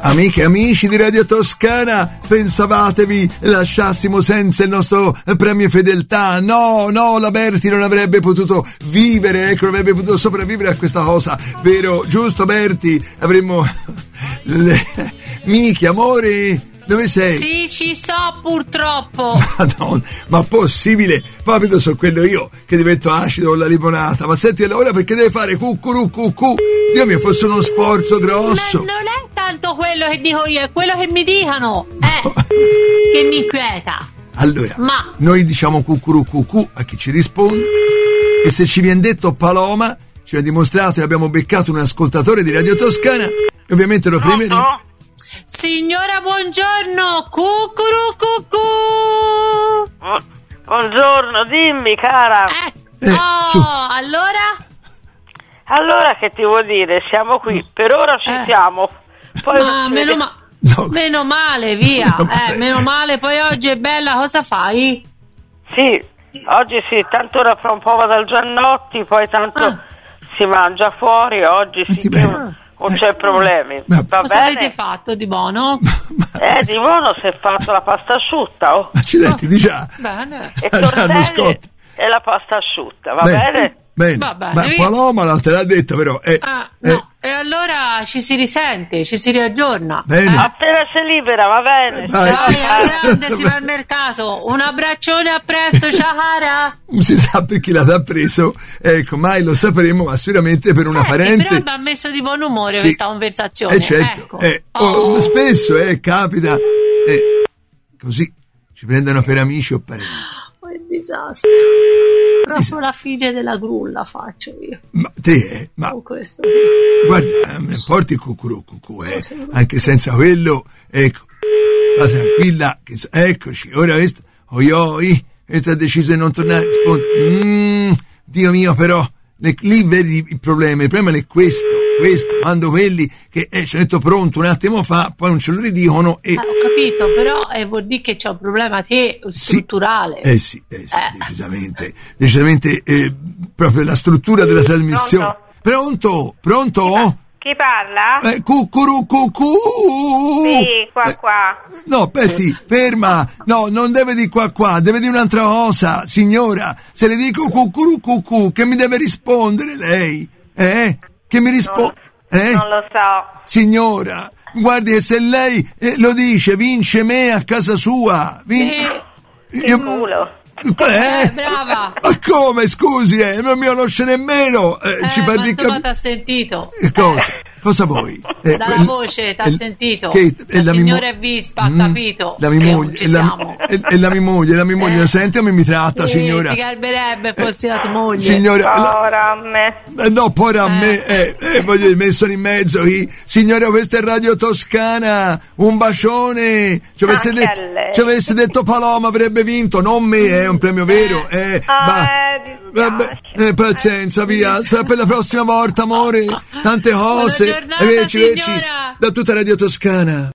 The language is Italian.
Amiche e amici di Radio Toscana, pensavatevi lasciassimo senza il nostro premio fedeltà? No, la Berti non avrebbe potuto vivere, non avrebbe potuto sopravvivere a questa cosa, vero? Giusto Berti? Avremmo... Miki, amore... Dove sei? Sì, ci so purtroppo. Madonna, ma possibile? Proprio sono quello io che divento acido con la limonata. Ma senti allora perché deve fare cucurù cucù? Dio mio, fosse uno sforzo grosso. Ma non è tanto quello che dico io, è quello che mi dicano. Che mi inquieta. Allora, noi diciamo cucurù cucù a chi ci risponde. E se ci viene detto Paloma, ci ha dimostrato che abbiamo beccato un ascoltatore di Radio Toscana. E ovviamente lo premieremo. Signora, buongiorno, cucurù cucù. Buongiorno, dimmi cara. Allora che ti vuol dire? Siamo qui, per ora ci siamo. Poi meno male, via. Meno male, poi oggi è bella, cosa fai? Sì, oggi sì, tanto ora fra un po' vado al Giannotti, poi tanto si mangia fuori, oggi sì che... Non c'è problemi. Cosa avete fatto di buono? Di buono si è fatto la pasta asciutta. Oh. Accidenti, di già. Bene. E tortelli e la pasta asciutta, va bene? Bene. Va bene. Ma Paloma non te l'ha detto però. No. E allora ci si risente, ci si riaggiorna. Bene. Appena sei libera, va bene. Vai, grande, si va al mercato. Un abbraccione, a presto, Shahara. Non si sa per chi l'ha preso, ecco, mai lo sapremo, ma sicuramente per una parente. Però mi ha messo di buon umore questa conversazione. Certo. Ecco. Spesso capita. Così ci prendono per amici o parenti. Che disastro. Proprio la fine della grulla faccio io. Ma te, con questo. Guarda, mi porti cucurù cucù, anche senza quello, ecco, va tranquilla, che, eccoci, ora questa, questa ha deciso di non tornare, risponde, Dio mio, però, lì vedi il problema è questo, quando quelli che ci hanno detto pronto un attimo fa, poi non ce lo ridicono e... Ho capito, però vuol dire che c'è un problema strutturale. Sì, decisamente, proprio la struttura della trasmissione. Pronto? Chi parla? Cucurù cucù! Sì, qua. No, Betty, ferma! No, non deve di qua, deve di un'altra cosa, signora. Se le dico cucurù cucù, che mi deve rispondere lei? Che mi risponde? Non lo so. Signora, guardi che se lei lo dice, vince me a casa sua. Che culo. Brava. Ma come, scusi, non mi conosce nemmeno. Ci ma insomma t'ha sentito. Cosa vuoi? Dalla voce t'ha sentito. La signora è vispa, ha capito. La mia moglie, lo sente come mi tratta, signora? Ti garberebbe fossi la tua moglie. Signora, povera a me. No, povera a me, voglio messo in mezzo qui. Signora, questa è Radio Toscana, un bacione. Ci avesse detto Paloma avrebbe vinto, non me, è un premio vero. Vabbè, pazienza, via. Sarà per la prossima volta, amore. Tante cose. Buona giornata, signora. Da tutta Radio Toscana.